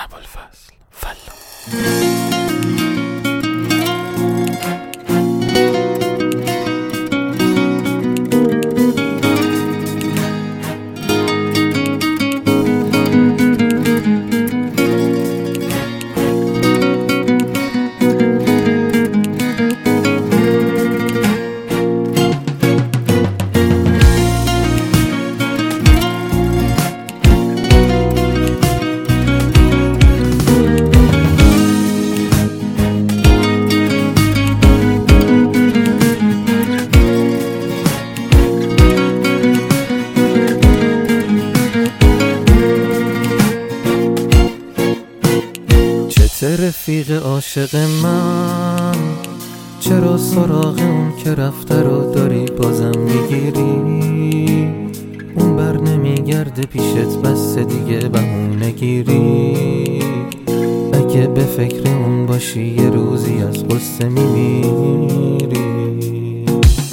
ابوالفضل فلا. رفیق عاشق من، چرا سراغ اون که رفته رو داری بازم میگیری؟ اون بر نمیگرده پیشت بس دیگه بهونه گیری. اگه به فکر اون باشی یه روزی از غصه میمیری.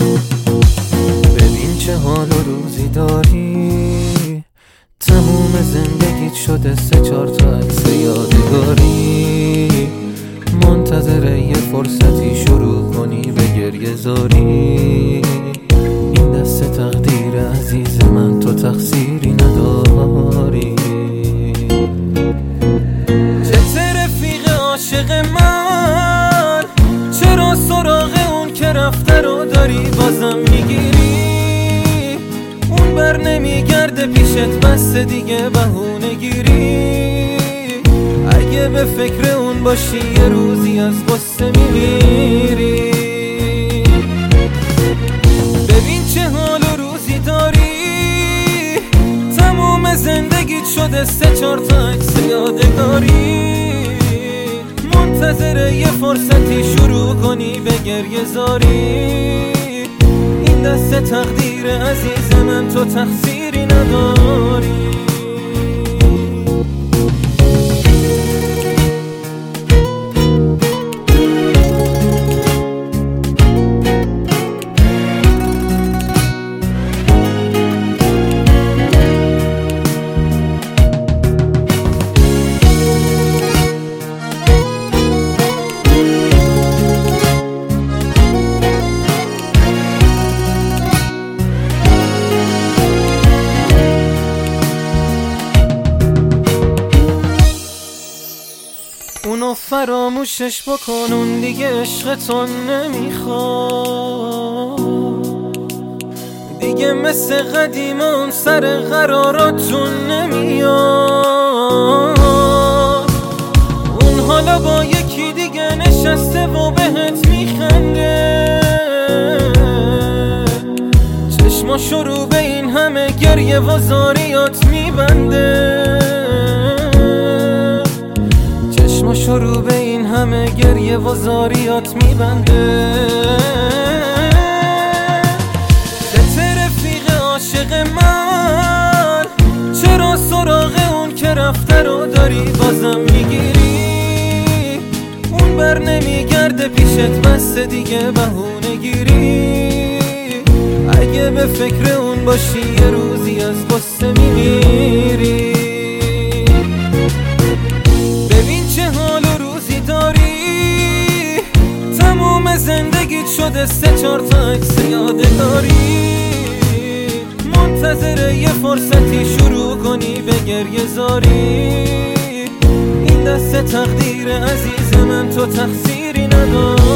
ببین چه حال و روزی داری، تموم زندگیت شده 3-4 تا عکس یادگاری. منتظر یه فرصتی شروع کنی به گریه زاری. این دست تقدیر عزیز من، تو تقصیری نداری. چه رفیق عاشق من، چرا سراغ اون که رفته رو داری بازم میگیری؟ اون بر نمیگرده پیشت بس دیگه بهونه گیری. اگه به فکر اون باشی یه روزی از غصه میمیری. ببین چه حال و روزی داری، تموم زندگیت شده 3-4 تا عکس یادگاری. منتظر یه فرصتی شروع کنی به گریه زاری. این دست تقدیر عزیز من، تو تقصیری نداری. اونو فراموشش بکن، اون دیگه عشقتون نمیخواد دیگه، مثل قدیمون سر قراراتون نمیاد. اون حالا با یکی دیگه نشسته و بهت میخنده، چشماشو رو به این همه گریه و زاریات میبنده. شروع به این همه گریه و زاریات میبنده. چه رفیق عاشق من، چرا سراغ اون که رفته رو داری بازم میگیری؟ اون بر نمیگرده پیشت بس دیگه بهونه گیری. اگه به فکر اون باشی یه روزی از غصه میمیری. زندگیت شده 3-4 تا عکس یادگاری. منتظر یه فرصتی شروع کنی به گریه زاری. این دست تقدیر عزیز من، تو تقصیری نداری.